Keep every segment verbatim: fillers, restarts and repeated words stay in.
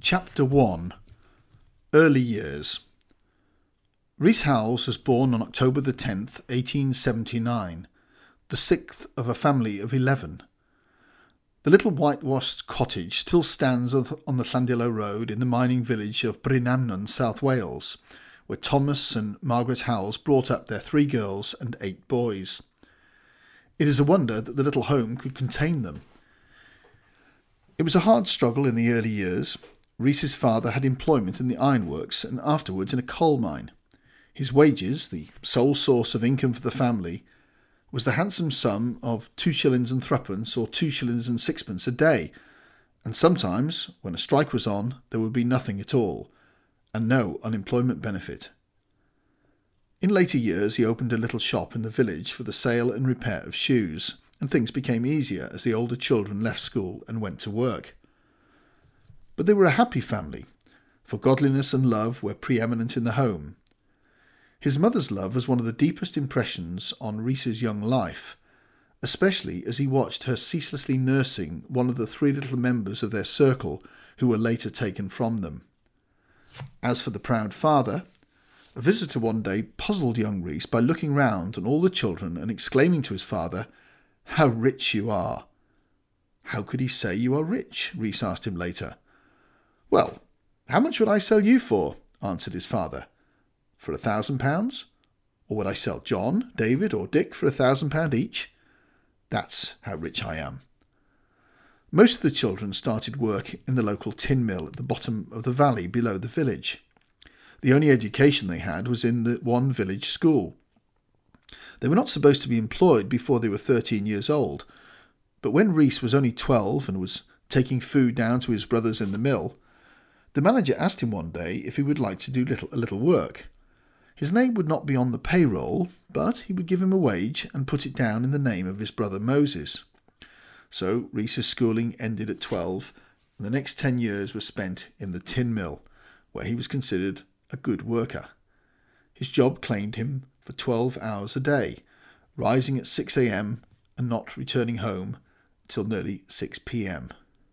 Chapter one. Early Years. Rees Howells was born on October the tenth, eighteen seventy-nine, the sixth of a family of eleven. The little whitewashed cottage still stands on the Llandilo Road in the mining village of Bryn Amnon, South Wales, where Thomas and Margaret Howells brought up their three girls and eight boys. It is a wonder that the little home could contain them. It was a hard struggle in the early years. Rees's father had employment in the ironworks and afterwards in a coal mine. His wages, the sole source of income for the family, was the handsome sum of two shillings and threepence or two shillings and sixpence a day, and sometimes, when a strike was on, there would be nothing at all, and no unemployment benefit. In later years he opened a little shop in the village for the sale and repair of shoes, and things became easier as the older children left school and went to work. But they were a happy family, for godliness and love were preeminent in the home. His mother's love was one of the deepest impressions on Rees's young life, especially as he watched her ceaselessly nursing one of the three little members of their circle who were later taken from them. As for the proud father, a visitor one day puzzled young Rees by looking round on all the children and exclaiming to his father, "How rich you are!" "How could he say you are rich?" Rees asked him later. "Well, how much would I sell you for?" answered his father. "For a thousand pounds? Or would I sell John, David, or Dick for a thousand pound each? That's how rich I am." Most of the children started work in the local tin mill at the bottom of the valley below the village. The only education they had was in the one village school. They were not supposed to be employed before they were thirteen years old, but when Rees was only twelve and was taking food down to his brothers in the mill, the manager asked him one day if he would like to do little, a little work. His name would not be on the payroll, but he would give him a wage and put it down in the name of his brother Moses. So Rees's schooling ended at twelve, and the next ten years were spent in the tin mill, where he was considered a good worker. His job claimed him for twelve hours a day, rising at six a.m. and not returning home till nearly six p.m.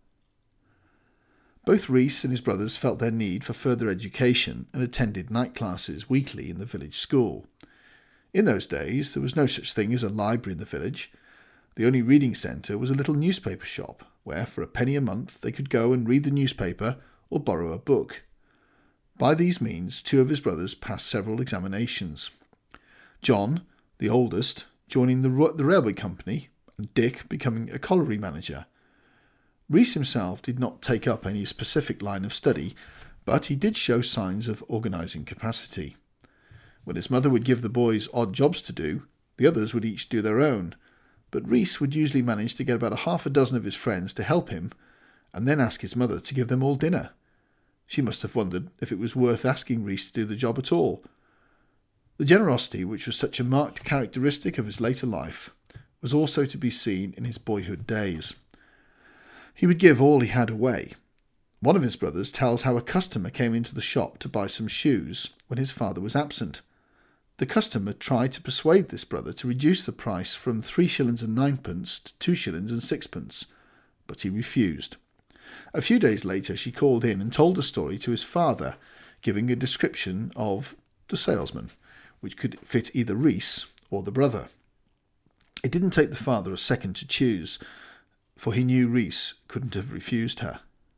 Both Rees and his brothers felt their need for further education and attended night classes weekly in the village school. In those days there was no such thing as a library in the village. The only reading centre was a little newspaper shop, where for a penny a month they could go and read the newspaper or borrow a book. By these means two of his brothers passed several examinations. John, the oldest, joining the, the railway company, and Dick becoming a colliery manager. Rees himself did not take up any specific line of study, but he did show signs of organising capacity. When his mother would give the boys odd jobs to do, the others would each do their own, but Rees would usually manage to get about a half a dozen of his friends to help him, and then ask his mother to give them all dinner. She must have wondered if it was worth asking Rees to do the job at all. The generosity, which was such a marked characteristic of his later life, was also to be seen in his boyhood days. He would give all he had away. One of his brothers tells how a customer came into the shop to buy some shoes when his father was absent. The customer tried to persuade this brother to reduce the price from three shillings and ninepence to two shillings and sixpence, but he refused. A few days later she called in and told the story to his father, giving a description of the salesman, which could fit either Rees or the brother. It didn't take the father a second to choose, for he knew Rees couldn't have refused her.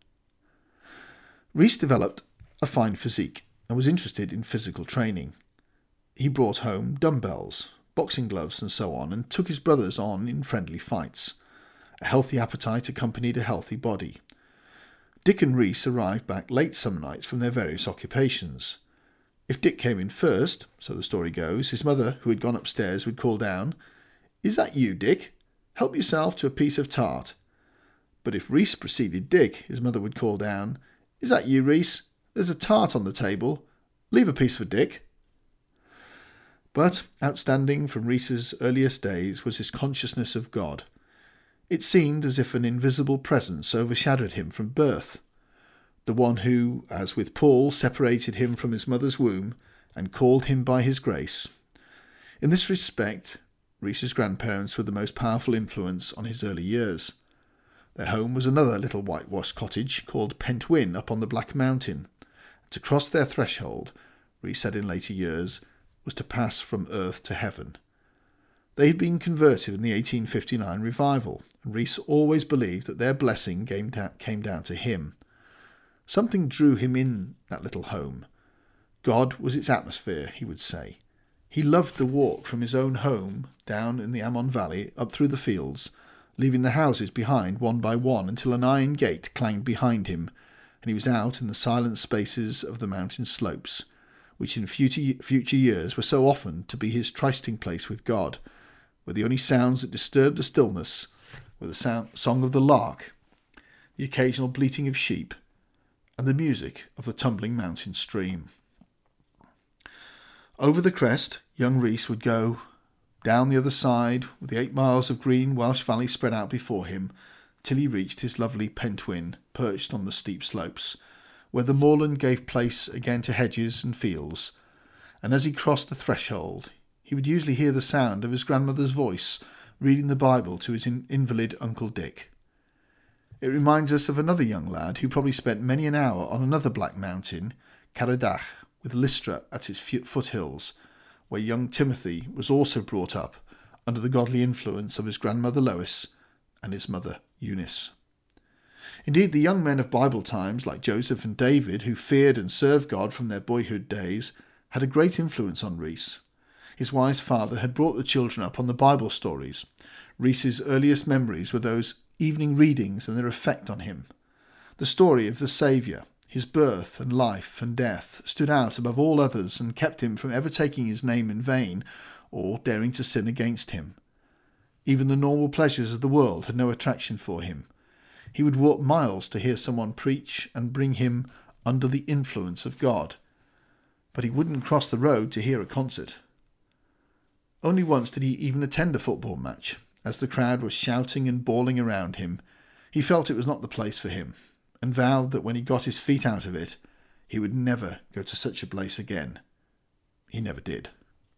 Rees developed a fine physique and was interested in physical training. He brought home dumbbells, boxing gloves and so on, and took his brothers on in friendly fights. A healthy appetite accompanied a healthy body. Dick and Rees arrived back late some nights from their various occupations. If Dick came in first, so the story goes, his mother, who had gone upstairs, would call down, "Is that you, Dick? Help yourself to a piece of tart." But if Rees preceded Dick, his mother would call down, "Is that you, Rees? There's a tart on the table. Leave a piece for Dick." But outstanding from Rees's earliest days was his consciousness of God. It seemed as if an invisible presence overshadowed him from birth, the one who, as with Paul, separated him from his mother's womb and called him by his grace. In this respect, Rees's grandparents were the most powerful influence on his early years. Their home was another little whitewashed cottage called Pentwyn up on the Black Mountain. To cross their threshold, Rhys said in later years, was to pass from earth to heaven. They had been converted in the eighteen fifty-nine revival, and Rhys always believed that their blessing came down, came down to him. Something drew him in that little home. God was its atmosphere, he would say. He loved the walk from his own home down in the Ammon Valley up through the fields, leaving the houses behind one by one until an iron gate clanged behind him, and he was out in the silent spaces of the mountain slopes, which in future, future years were so often to be his trysting place with God, where the only sounds that disturbed the stillness were the sound, song of the lark, the occasional bleating of sheep, and the music of the tumbling mountain stream. Over the crest, young Rhys would go, down the other side, with the eight miles of green Welsh valley spread out before him, till he reached his lovely Pentwyn, perched on the steep slopes, where the moorland gave place again to hedges and fields, and as he crossed the threshold, he would usually hear the sound of his grandmother's voice reading the Bible to his in- invalid Uncle Dick. It reminds us of another young lad who probably spent many an hour on another black mountain, Caradach, with Lystra at its foothills, where young Timothy was also brought up under the godly influence of his grandmother Lois and his mother Eunice. Indeed, the young men of Bible times, like Joseph and David, who feared and served God from their boyhood days, had a great influence on Rhys. His wise father had brought the children up on the Bible stories. Rhys's earliest memories were those evening readings and their effect on him. The story of the Saviour, his birth and life and death, stood out above all others and kept him from ever taking his name in vain or daring to sin against him. Even the normal pleasures of the world had no attraction for him. He would walk miles to hear someone preach and bring him under the influence of God. But he wouldn't cross the road to hear a concert. Only once did he even attend a football match. As the crowd was shouting and bawling around him, he felt it was not the place for him, and vowed that when he got his feet out of it, he would never go to such a place again. He never did.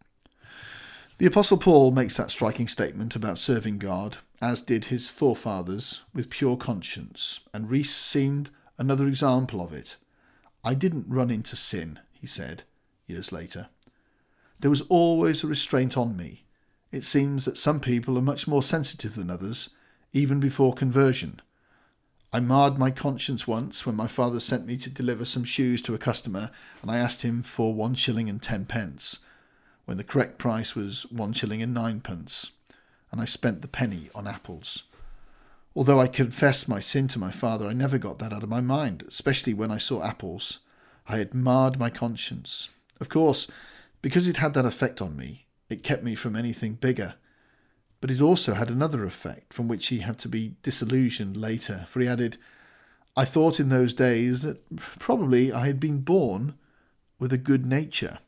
The Apostle Paul makes that striking statement about serving God, as did his forefathers, with pure conscience, and Rhys seemed another example of it. I didn't run into sin, he said, years later. There was always a restraint on me. It seems that some people are much more sensitive than others, even before conversion. I marred my conscience once when my father sent me to deliver some shoes to a customer, and I asked him for one shilling and ten pence, when the correct price was one shilling and ninepence, and I spent the penny on apples. Although I confessed my sin to my father, I never got that out of my mind, especially when I saw apples. I had marred my conscience. Of course, because it had that effect on me, it kept me from anything bigger. But it also had another effect, from which he had to be disillusioned later, for he added, I thought in those days that probably I had been born with a good nature.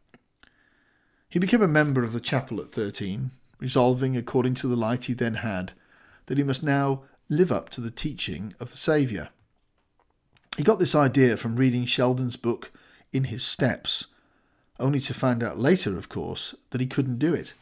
He became a member of the chapel at thirteen, resolving, according to the light he then had, that he must now live up to the teaching of the Saviour. He got this idea from reading Sheldon's book In His Steps, only to find out later, of course, that he couldn't do it.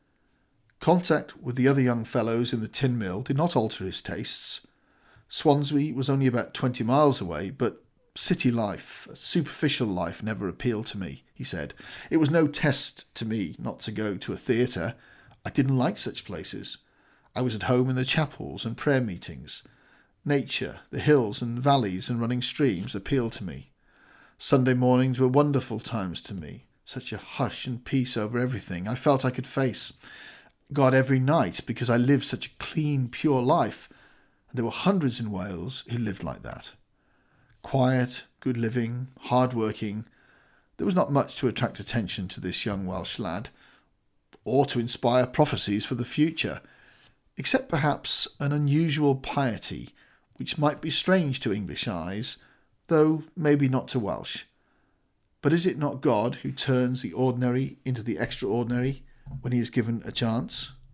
Contact with the other young fellows in the tin mill did not alter his tastes. Swansea was only about twenty miles away, but city life, superficial life, never appealed to me, he said. It was no test to me not to go to a theatre. I didn't like such places. I was at home in the chapels and prayer meetings. Nature, the hills and valleys and running streams appealed to me. Sunday mornings were wonderful times to me. Such a hush and peace over everything. I felt I could face God every night because I lived such a clean, pure life. And there were hundreds in Wales who lived like that. Quiet, good living, hard working. There was not much to attract attention to this young Welsh lad, or to inspire prophecies for the future, except perhaps an unusual piety, which might be strange to English eyes, though maybe not to Welsh. But is it not God who turns the ordinary into the extraordinary when he is given a chance?